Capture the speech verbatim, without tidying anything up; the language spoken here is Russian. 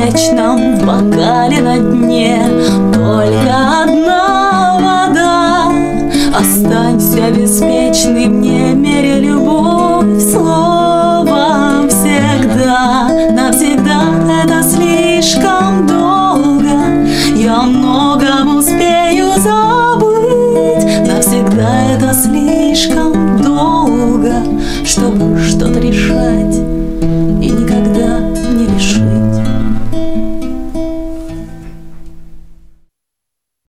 вечном в бокале на дне только одна вода. Останься беспечной, мне мере любовь словом всегда. Навсегда это слишком долго, я многом успею забыть. Навсегда это слишком долго, чтобы что-то решать.